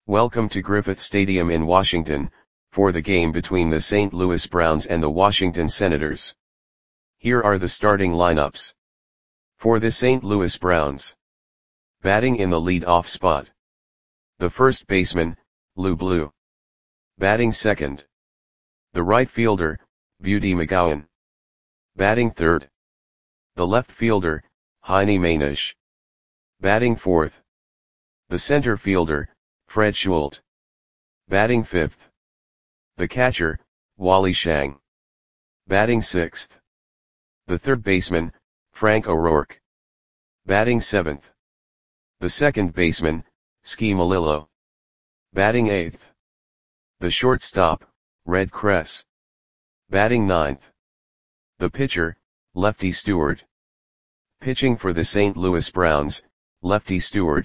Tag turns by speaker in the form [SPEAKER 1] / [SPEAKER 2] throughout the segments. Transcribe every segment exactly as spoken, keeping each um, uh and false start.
[SPEAKER 1] Welcome to Griffith Stadium in Washington, for the game between the Saint Louis Browns and the Washington Senators. Here are the starting lineups. For the Saint Louis Browns. Batting in the lead-off spot. The first baseman, Lou Blue. Batting second. The right fielder, Beauty McGowan. Batting third. The left fielder, Heine Mainisch. Batting fourth. The center fielder, Fred Schult. Batting fifth. The catcher, Wally Shang. Batting sixth. The third baseman, Frank O'Rourke. Batting seventh. The second baseman, Ski Melillo. Batting eighth. The shortstop, Red Kress. Batting ninth. The pitcher, Lefty Stewart. Pitching for the Saint Louis Browns, Lefty Stewart.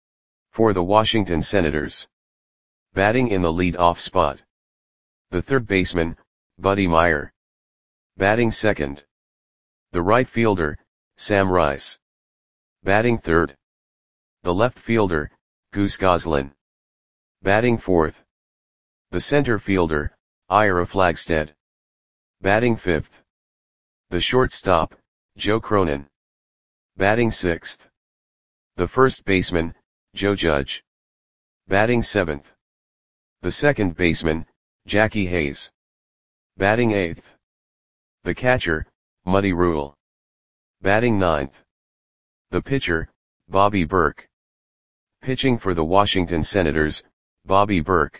[SPEAKER 1] For the Washington Senators. Batting in the lead-off spot. The third baseman, Buddy Myer. Batting second. The right fielder, Sam Rice. Batting third. The left fielder, Goose Goslin. Batting fourth. The center fielder, Ira Flagstead. Batting fifth. The shortstop, Joe Cronin. Batting sixth. The first baseman, Joe Judge. Batting seventh. The second baseman, Jackie Hayes. Batting eighth. The catcher, Muddy Rule. Batting ninth. The pitcher, Bobby Burke. Pitching for the Washington Senators, Bobby Burke.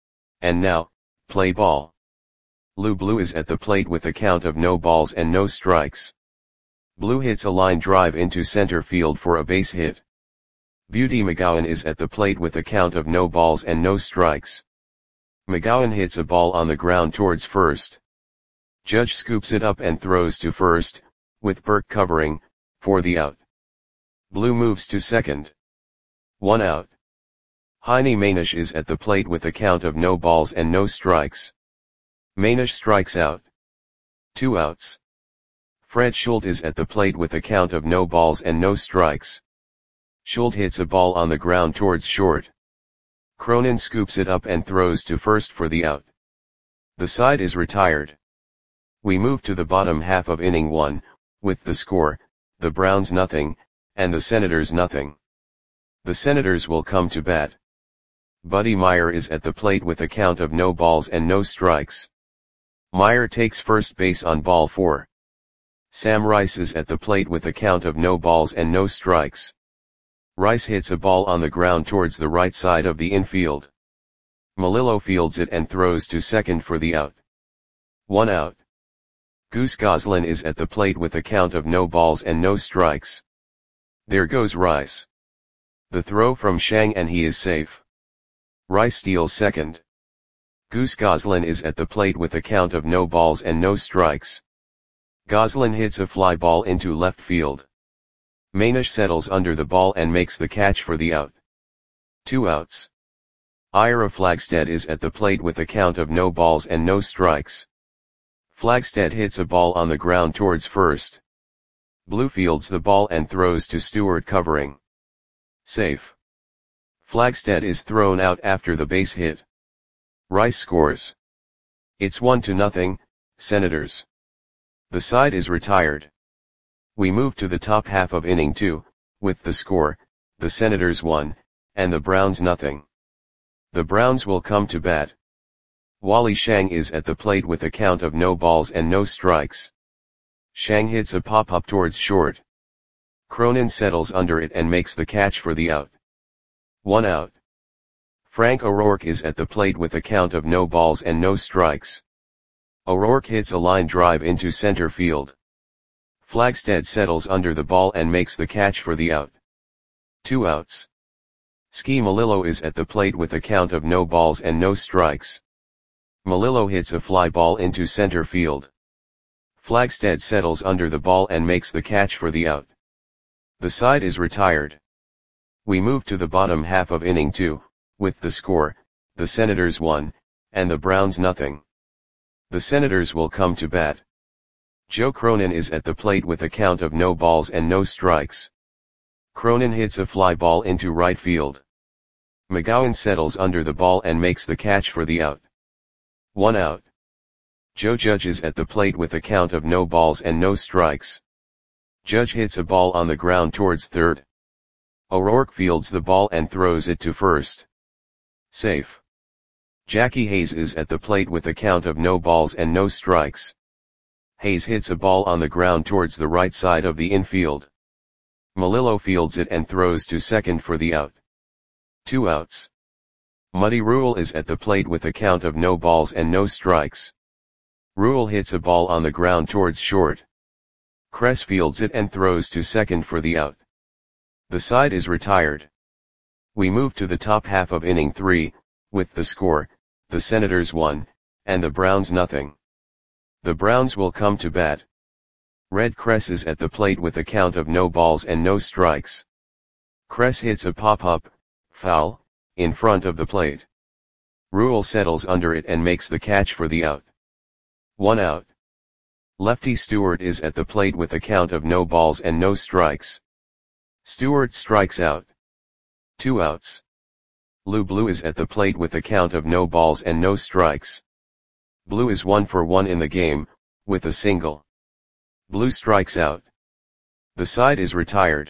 [SPEAKER 1] And now, play ball. Lou Blue is at the plate with a count of no balls and no strikes. Blue hits a line drive into center field for a base hit. Beauty McGowan is at the plate with a count of no balls and no strikes. McGowan hits a ball on the ground towards first. Judge scoops it up and throws to first, with Burke covering, for the out. Blue moves to second. One out. Heine Mainisch is at the plate with a count of no balls and no strikes. Mainisch strikes out. Two outs. Fred Schult is at the plate with a count of no balls and no strikes. Schult hits a ball on the ground towards short. Cronin scoops it up and throws to first for the out. The side is retired. We move to the bottom half of inning one, with the score, the Browns nothing, and the Senators nothing. The Senators will come to bat. Buddy Myer is at the plate with a count of no balls and no strikes. Myer takes first base on ball four. Sam Rice is at the plate with a count of no balls and no strikes. Rice hits a ball on the ground towards the right side of the infield. Melillo fields it and throws to second for the out. One out. Goose Goslin is at the plate with a count of no balls and no strikes. There goes Rice. The throw from Shang and he is safe. Rice steals second. Goose Goslin is at the plate with a count of no balls and no strikes. Goslin hits a fly ball into left field. Mainisch settles under the ball and makes the catch for the out. Two outs. Ira Flagstead is at the plate with a count of no balls and no strikes. Flagstead hits a ball on the ground towards first. Blue fields the ball and throws to Stewart covering. Safe. Flagstead is thrown out after the base hit. Rice scores. It's one to nothing, Senators. The side is retired. We move to the top half of inning two, with the score, the Senators one, and the Browns nothing. The Browns will come to bat. Wally Shang is at the plate with a count of no balls and no strikes. Shang hits a pop-up towards short. Cronin settles under it and makes the catch for the out. One out. Frank O'Rourke is at the plate with a count of no balls and no strikes. O'Rourke hits a line drive into center field. Flagstead settles under the ball and makes the catch for the out. Two outs. Ski Melillo is at the plate with a count of no balls and no strikes. Melillo hits a fly ball into center field. Flagstead settles under the ball and makes the catch for the out. The side is retired. We move to the bottom half of inning two, with the score, the Senators one, and the Browns nothing. The Senators will come to bat. Joe Cronin is at the plate with a count of no balls and no strikes. Cronin hits a fly ball into right field. McGowan settles under the ball and makes the catch for the out. One out. Joe Judge is at the plate with a count of no balls and no strikes. Judge hits a ball on the ground towards third. O'Rourke fields the ball and throws it to first. Safe. Jackie Hayes is at the plate with a count of no balls and no strikes. Hayes hits a ball on the ground towards the right side of the infield. Melillo fields it and throws to second for the out. Two outs. Muddy Rule is at the plate with a count of no balls and no strikes. Rule hits a ball on the ground towards short. Kress fields it and throws to second for the out. The side is retired. We move to the top half of inning three, with the score, the Senators one, and the Browns nothing. The Browns will come to bat. Red Kress is at the plate with a count of no balls and no strikes. Kress hits a pop-up, foul, in front of the plate. Rule settles under it and makes the catch for the out. One out. Lefty Stewart is at the plate with a count of no balls and no strikes. Stewart strikes out. Two outs. Lou Blue is at the plate with a count of no balls and no strikes. Blue is one for one in the game, with a single. Blue strikes out. The side is retired.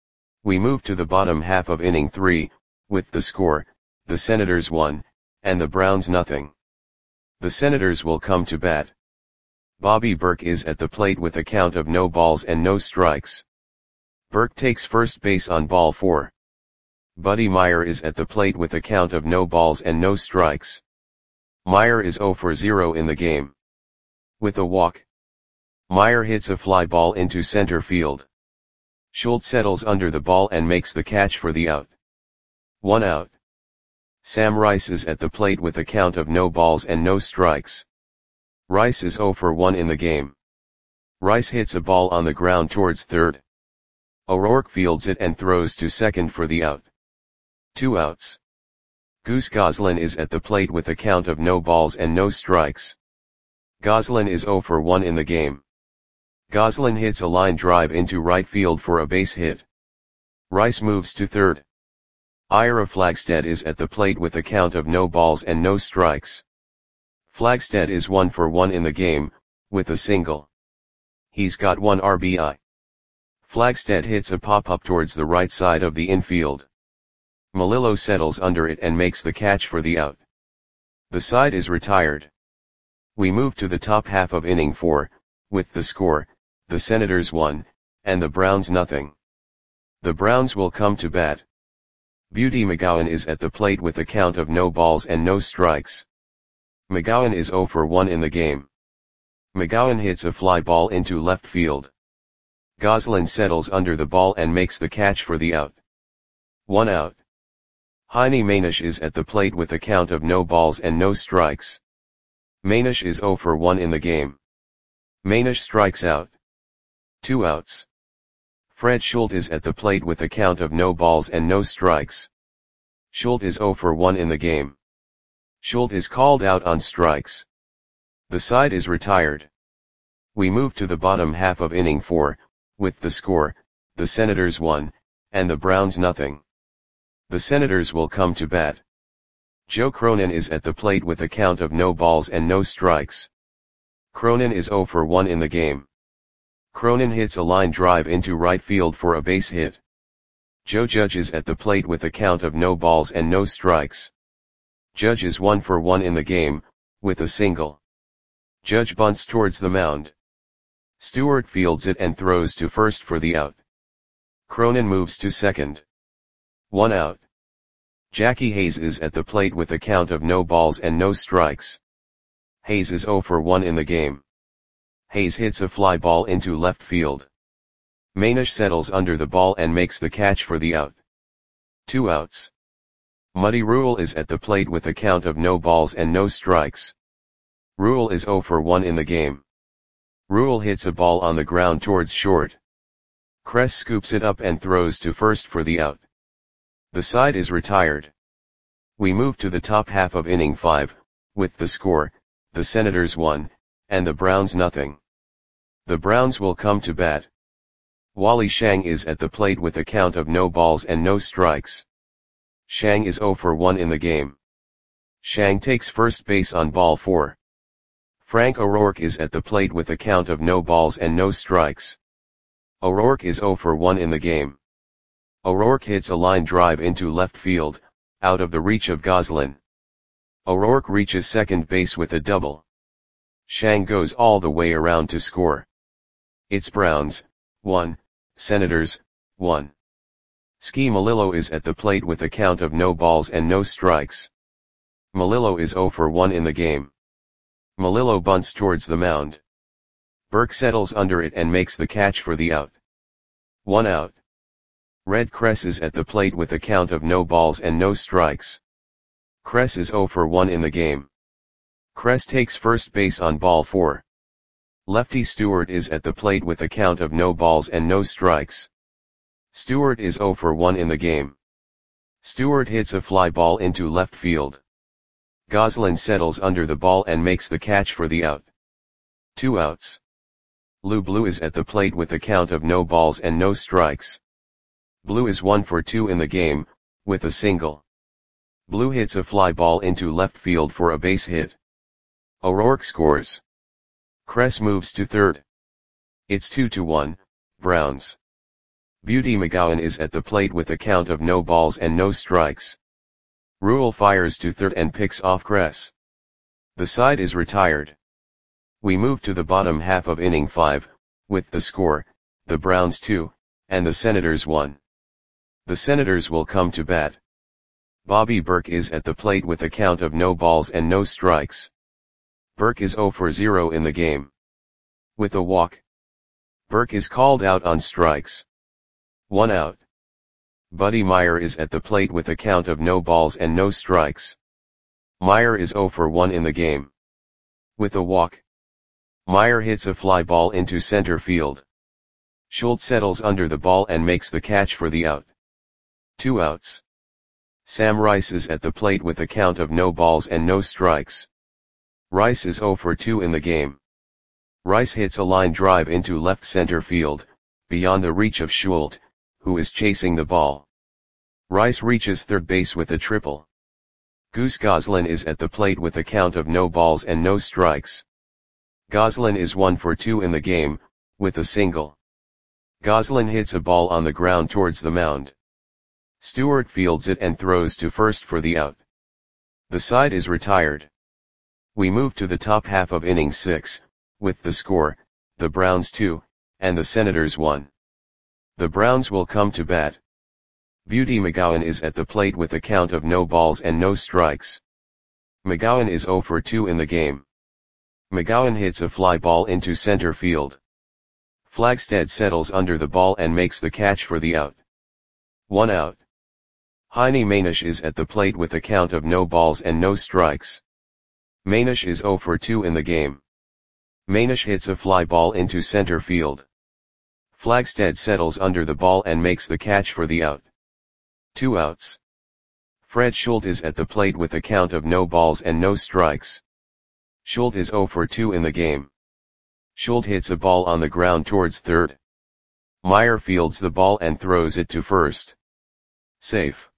[SPEAKER 1] We move to the bottom half of inning three, with the score, the Senators one, and the Browns nothing. The Senators will come to bat. Bobby Burke is at the plate with a count of no balls and no strikes. Burke takes first base on ball four. Buddy Meyer is at the plate with a count of no balls and no strikes. Meyer is zero for zero in the game. With a walk. Meyer hits a fly ball into center field. Schultz settles under the ball and makes the catch for the out. One out. Sam Rice is at the plate with a count of no balls and no strikes. Rice is zero for one in the game. Rice hits a ball on the ground towards third. O'Rourke fields it and throws to second for the out. Two outs. Goose Goslin is at the plate with a count of no balls and no strikes. Goslin is zero for one in the game. Goslin hits a line drive into right field for a base hit. Rice moves to third. Ira Flagstead is at the plate with a count of no balls and no strikes. Flagstead is one for one in the game, with a single. He's got one R B I. Flagstead hits a pop-up towards the right side of the infield. Melillo settles under it and makes the catch for the out. The side is retired. We move to the top half of inning four, with the score, the Senators one, and the Browns nothing. The Browns will come to bat. Beauty McGowan is at the plate with a count of no balls and no strikes. McGowan is zero for one in the game. McGowan hits a fly ball into left field. Goslin settles under the ball and makes the catch for the out. One out. Heine Manish is at the plate with a count of no balls and no strikes. Manish is zero for one in the game. Manish strikes out. Two outs. Fred Schultz is at the plate with a count of no balls and no strikes. Schultz is zero for one in the game. Schultz is called out on strikes. The side is retired. We move to the bottom half of inning four, with the score, the Senators one, and the Browns nothing. The Senators will come to bat. Joe Cronin is at the plate with a count of no balls and no strikes. Cronin is zero for one in the game. Cronin hits a line drive into right field for a base hit. Joe Judge is at the plate with a count of no balls and no strikes. Judge is one for one in the game, with a single. Judge bunts towards the mound. Stewart fields it and throws to first for the out. Cronin moves to second. One out. Jackie Hayes is at the plate with a count of no balls and no strikes. Hayes is zero for one in the game. Hayes hits a fly ball into left field. Manish settles under the ball and makes the catch for the out. Two outs. Muddy Rule is at the plate with a count of no balls and no strikes. Rule is zero for one in the game. Rule hits a ball on the ground towards short. Kress scoops it up and throws to first for the out. The side is retired. We move to the top half of inning five, with the score, the Senators one, and the Browns nothing. The Browns will come to bat. Wally Shang is at the plate with a count of no balls and no strikes. Shang is zero for one in the game. Shang takes first base on ball four. Frank O'Rourke is at the plate with a count of no balls and no strikes. O'Rourke is zero for one in the game. O'Rourke hits a line drive into left field, out of the reach of Goslin. O'Rourke reaches second base with a double. Shang goes all the way around to score. It's Browns, one, Senators, one. Ski Melillo is at the plate with a count of no balls and no strikes. Melillo is zero for one in the game. Melillo bunts towards the mound. Burke settles under it and makes the catch for the out. One out. Red Kress is at the plate with a count of no balls and no strikes. Kress is zero for one in the game. Kress takes first base on ball four. Lefty Stewart is at the plate with a count of no balls and no strikes. Stewart is zero for one in the game. Stewart hits a fly ball into left field. Goslin settles under the ball and makes the catch for the out. Two outs. Lou Blue is at the plate with a count of no balls and no strikes. Blue is one for two in the game, with a single. Blue hits a fly ball into left field for a base hit. O'Rourke scores. Kress moves to third. It's two to one, Browns. Beauty McGowan is at the plate with a count of no balls and no strikes. Rule fires to third and picks off Kress. The side is retired. We move to the bottom half of inning five, with the score, the Browns two, and the Senators one. The Senators will come to bat. Bobby Burke is at the plate with a count of no balls and no strikes. Burke is zero for zero in the game. With a walk. Burke is called out on strikes. One out. Buddy Meyer is at the plate with a count of no balls and no strikes. Meyer is zero for one in the game. With a walk. Meyer hits a fly ball into center field. Schultz settles under the ball and makes the catch for the out. Two outs. Sam Rice is at the plate with a count of no balls and no strikes. Rice is zero for two in the game. Rice hits a line drive into left center field, beyond the reach of Schultz, who is chasing the ball. Rice reaches third base with a triple. Goose Goslin is at the plate with a count of no balls and no strikes. Goslin is one for two in the game, with a single. Goslin hits a ball on the ground towards the mound. Stewart fields it and throws to first for the out. The side is retired. We move to the top half of inning six, with the score, the Browns two, and the Senators one. The Browns will come to bat. Beauty McGowan is at the plate with a count of no balls and no strikes. McGowan is zero for two in the game. McGowan hits a fly ball into center field. Flagstead settles under the ball and makes the catch for the out. One out. Heine Manish is at the plate with a count of no balls and no strikes. Manish is zero for two in the game. Manish hits a fly ball into center field. Flagstead settles under the ball and makes the catch for the out. Two outs. Fred Schultz is at the plate with a count of no balls and no strikes. Schultz is zero for two in the game. Schultz hits a ball on the ground towards third. Meyer fields the ball and throws it to first. Safe.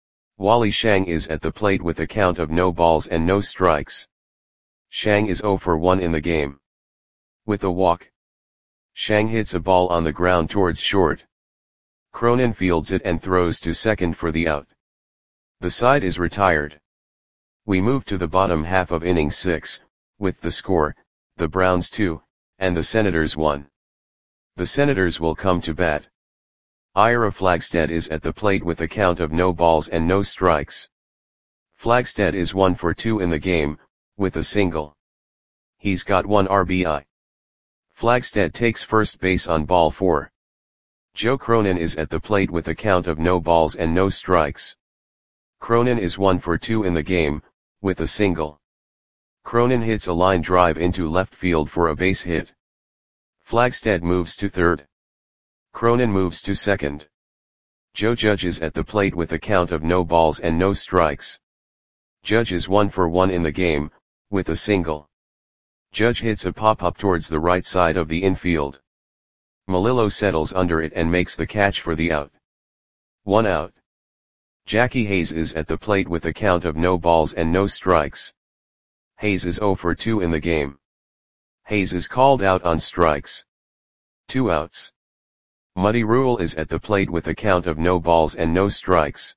[SPEAKER 1] Wally Shang is at the plate with a count of no balls and no strikes. Shang is zero for one in the game. With a walk. Shang hits a ball on the ground towards short. Cronin fields it and throws to second for the out. The side is retired. We move to the bottom half of inning six, with the score, the Browns two, and the Senators one. The Senators will come to bat. Ira Flagstead is at the plate with a count of no balls and no strikes. Flagstead is one for two in the game, with a single. He's got one R B I. Flagstead takes first base on ball four. Joe Cronin is at the plate with a count of no balls and no strikes. Cronin is one for two in the game, with a single. Cronin hits a line drive into left field for a base hit. Flagstead moves to third. Cronin moves to second. Joe Judge is at the plate with a count of no balls and no strikes. Judge is one for one in the game, with a single. Judge hits a pop-up towards the right side of the infield. Melillo settles under it and makes the catch for the out. One out. Jackie Hayes is at the plate with a count of no balls and no strikes. Hayes is zero for two in the game. Hayes is called out on strikes. Two outs. Muddy Rule is at the plate with a count of no balls and no strikes.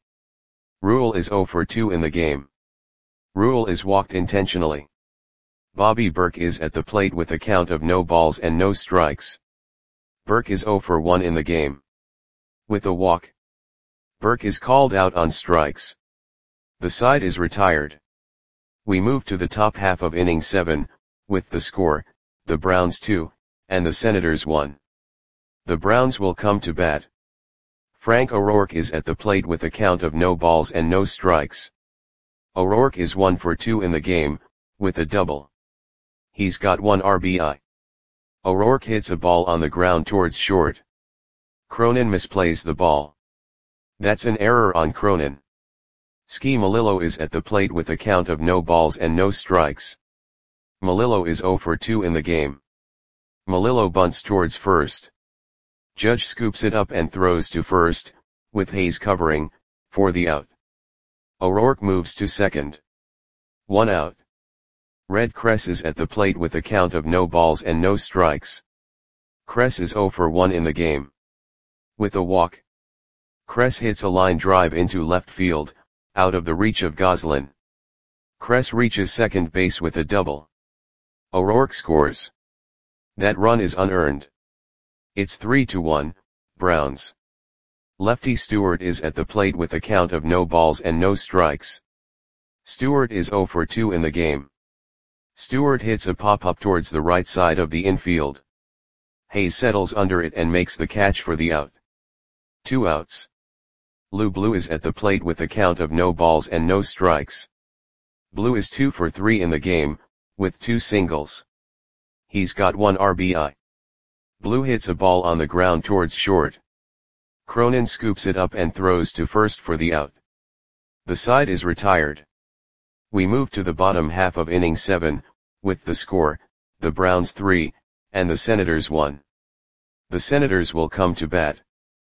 [SPEAKER 1] Rule is zero for two in the game. Rule is walked intentionally. Bobby Burke is at the plate with a count of no balls and no strikes. Burke is zero for one in the game. With a walk. Burke is called out on strikes. The side is retired. We move to the top half of inning seven, with the score, the Browns two, and the Senators one. The Browns will come to bat. Frank O'Rourke is at the plate with a count of no balls and no strikes. O'Rourke is one for two in the game, with a double. He's got one R B I. O'Rourke hits a ball on the ground towards short. Cronin misplays the ball. That's an error on Cronin. Ski Melillo is at the plate with a count of no balls and no strikes. Melillo is zero for two in the game. Melillo bunts towards first. Judge scoops it up and throws to first, with Hayes covering, for the out. O'Rourke moves to second. One out. Red Kress is at the plate with a count of no balls and no strikes. Kress is zero for one in the game. With a walk. Kress hits a line drive into left field, out of the reach of Goslin. Kress reaches second base with a double. O'Rourke scores. That run is unearned. It's three to one, Browns. Lefty Stewart is at the plate with a count of no balls and no strikes. Stewart is zero for two in the game. Stewart hits a pop-up towards the right side of the infield. Hayes settles under it and makes the catch for the out. Two outs. Lou Blue is at the plate with a count of no balls and no strikes. Blue is two for three in the game, with two singles. He's got one R B I. Blue hits a ball on the ground towards short. Cronin scoops it up and throws to first for the out. The side is retired. We move to the bottom half of inning seven, with the score, the Browns three, and the Senators one. The Senators will come to bat.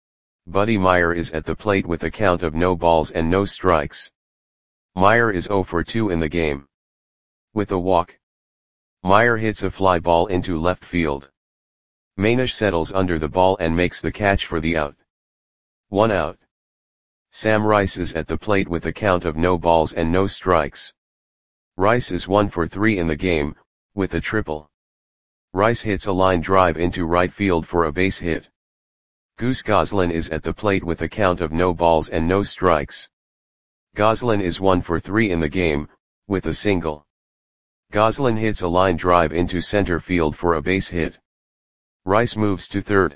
[SPEAKER 1] Buddy Meyer is at the plate with a count of no balls and no strikes. Meyer is zero for two in the game. With a walk. Meyer hits a fly ball into left field. Manish settles under the ball and makes the catch for the out. One out. Sam Rice is at the plate with a count of no balls and no strikes. Rice is one for three in the game, with a triple. Rice hits a line drive into right field for a base hit. Goose Goslin is at the plate with a count of no balls and no strikes. Goslin is one for three in the game, with a single. Goslin hits a line drive into center field for a base hit. Rice moves to third.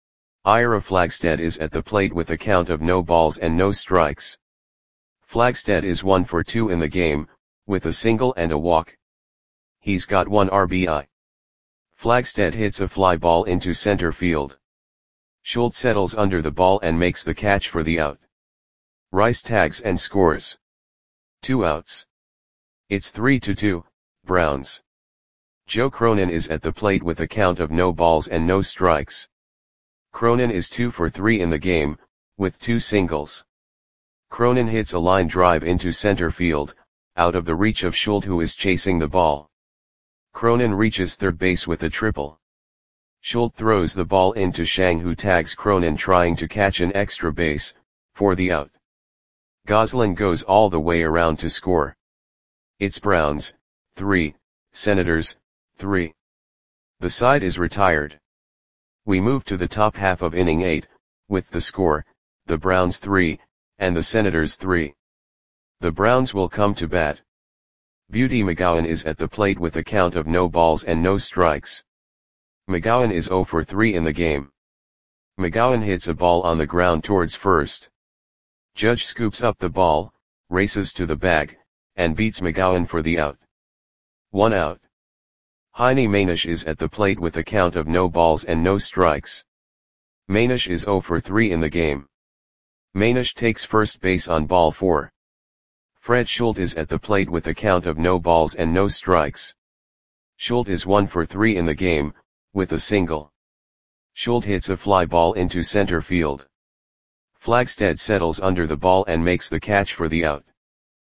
[SPEAKER 1] Ira Flagstead is at the plate with a count of no balls and no strikes. Flagstead is one for two in the game, with a single and a walk. He's got one R B I. Flagstead hits a fly ball into center field. Schultz settles under the ball and makes the catch for the out. Rice tags and scores. Two outs. It's three to two, Browns. Joe Cronin is at the plate with a count of no balls and no strikes. Cronin is two for three in the game, with two singles. Cronin hits a line drive into center field, out of the reach of Schultz, who is chasing the ball. Cronin reaches third base with a triple. Schultz throws the ball into Shang, who tags Cronin trying to catch an extra base, for the out. Goslin goes all the way around to score. It's Browns, three, Senators, three. The side is retired. We move to the top half of inning eight, with the score, the Browns three, and the Senators three. The Browns will come to bat. Beauty McGowan is at the plate with a count of no balls and no strikes. McGowan is zero for three in the game. McGowan hits a ball on the ground towards first. Judge scoops up the ball, races to the bag, and beats McGowan for the out. One out. Heine Manish is at the plate with a count of no balls and no strikes. Manish is zero for three in the game. Manish takes first base on ball four. Fred Schultz is at the plate with a count of no balls and no strikes. Schultz is one for three in the game, with a single. Schultz hits a fly ball into center field. Flagstead settles under the ball and makes the catch for the out.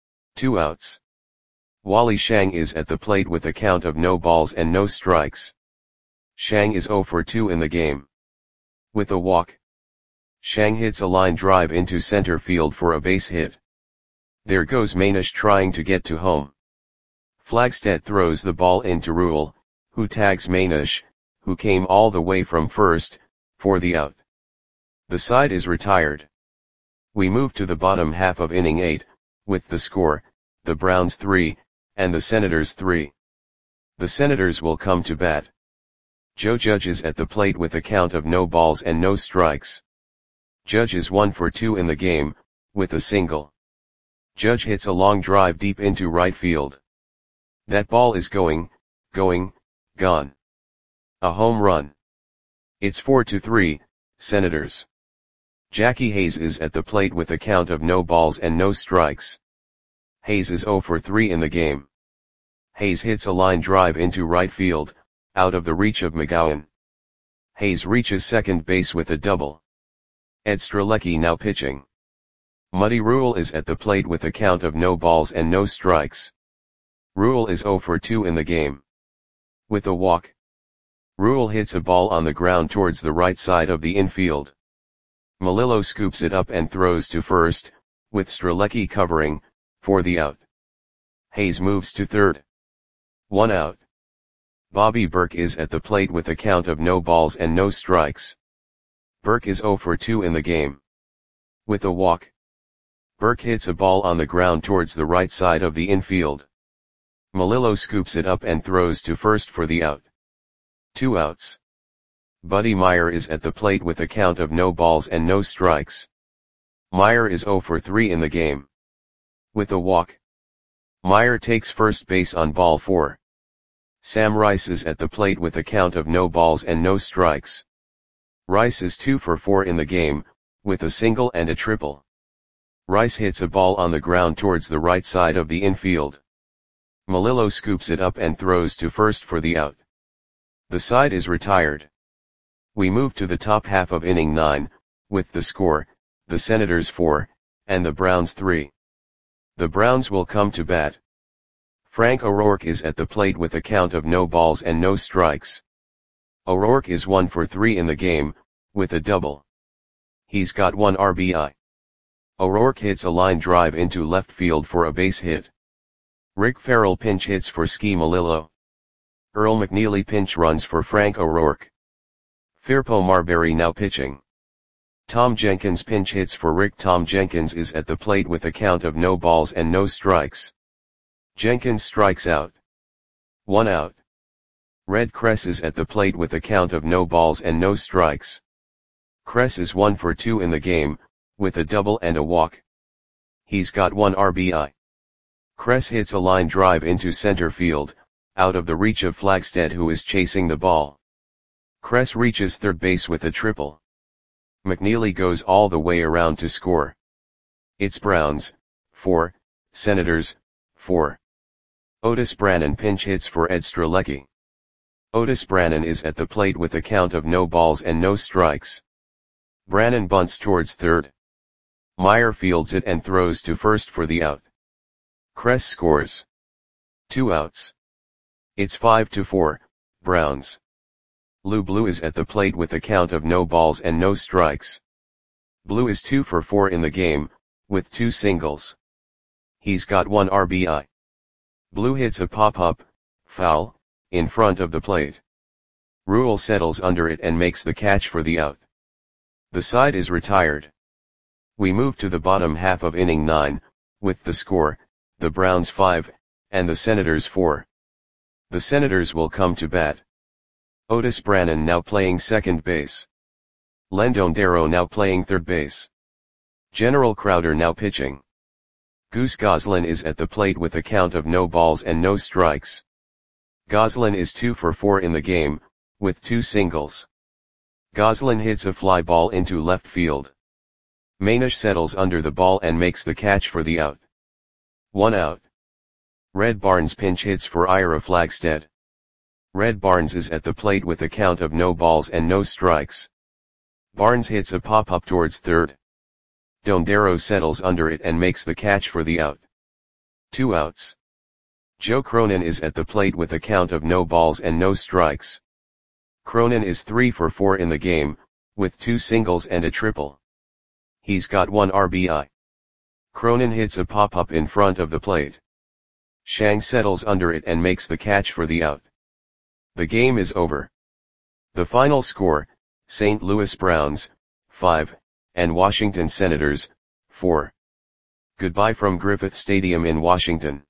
[SPEAKER 1] Two outs. Wally Shang is at the plate with a count of no balls and no strikes. Shang is zero for two in the game. With a walk, Shang hits a line drive into center field for a base hit. There goes Manish trying to get to home. Flagstead throws the ball into Rule, who tags Manish, who came all the way from first, for the out. The side is retired. We move to the bottom half of inning eight, with the score, the Browns three, and the Senators three. The Senators will come to bat. Joe Judge is at the plate with a count of no balls and no strikes. Judge is one for two in the game, with a single. Judge hits a long drive deep into right field. That ball is going, going, gone. A home run. It's four to three, Senators. Jackie Hayes is at the plate with a count of no balls and no strikes. Hayes is zero for three in the game. Hayes hits a line drive into right field, out of the reach of McGowan. Hayes reaches second base with a double. Ed Strzelecki now pitching. Muddy Rule is at the plate with a count of no balls and no strikes. Rule is zero for two in the game. With a walk, Rule hits a ball on the ground towards the right side of the infield. Melillo scoops it up and throws to first, with Strzelecki covering, for the out. Hayes moves to third. One out. Bobby Burke is at the plate with a count of no balls and no strikes. Burke is zero for two in the game. With a walk, Burke hits a ball on the ground towards the right side of the infield. Melillo scoops it up and throws to first for the out. Two outs. Buddy Meyer is at the plate with a count of no balls and no strikes. Meyer is zero for three in the game. With a walk, Meyer takes first base on ball four. Sam Rice is at the plate with a count of no balls and no strikes. Rice is two for four in the game, with a single and a triple. Rice hits a ball on the ground towards the right side of the infield. Melillo scoops it up and throws to first for the out. The side is retired. We move to the top half of inning nine, with the score, the Senators four, and the Browns three. The Browns will come to bat. Frank O'Rourke is at the plate with a count of no balls and no strikes. O'Rourke is one for three in the game, with a double. He's got one R B I. O'Rourke hits a line drive into left field for a base hit. Rick Farrell pinch hits for Ski Melillo. Earl McNeely pinch runs for Frank O'Rourke. Firpo Marbury now pitching. Tom Jenkins pinch hits for Rick. Tom Jenkins is at the plate with a count of no balls and no strikes. Jenkins strikes out. One out. Red Kress is at the plate with a count of no balls and no strikes. Kress is one for two in the game, with a double and a walk. He's got one R B I. Kress hits a line drive into center field, out of the reach of Flagstead, who is chasing the ball. Kress reaches third base with a triple. McNeely goes all the way around to score. It's Browns, four, Senators, four. Otis Brannan pinch hits for Ed Strzelecki. Otis Brannan is at the plate with a count of no balls and no strikes. Brannan bunts towards third. Meyer fields it and throws to first for the out. Kress scores. Two outs. It's five to four, Browns. Lou Blue is at the plate with a count of no balls and no strikes. Blue is two for four in the game, with two singles. He's got one R B I. Blue hits a pop-up, foul, in front of the plate. Rule settles under it and makes the catch for the out. The side is retired. We move to the bottom half of inning nine, with the score, the Browns five, and the Senators four. The Senators will come to bat. Otis Brannan now playing second base. Lendon Darrow now playing third base. General Crowder now pitching. Goose Goslin is at the plate with a count of no balls and no strikes. Goslin is two for four in the game, with two singles. Goslin hits a fly ball into left field. Manish settles under the ball and makes the catch for the out. One out. Red Barnes pinch hits for Ira Flagstead. Red Barnes is at the plate with a count of no balls and no strikes. Barnes hits a pop-up towards third. Dondero settles under it and makes the catch for the out. Two outs. Joe Cronin is at the plate with a count of no balls and no strikes. Cronin is three for four in the game, with two singles and a triple. He's got one R B I. Cronin hits a pop-up in front of the plate. Shang settles under it and makes the catch for the out. The game is over. The final score, Saint Louis Browns, five, and Washington Senators, four. Goodbye from Griffith Stadium in Washington.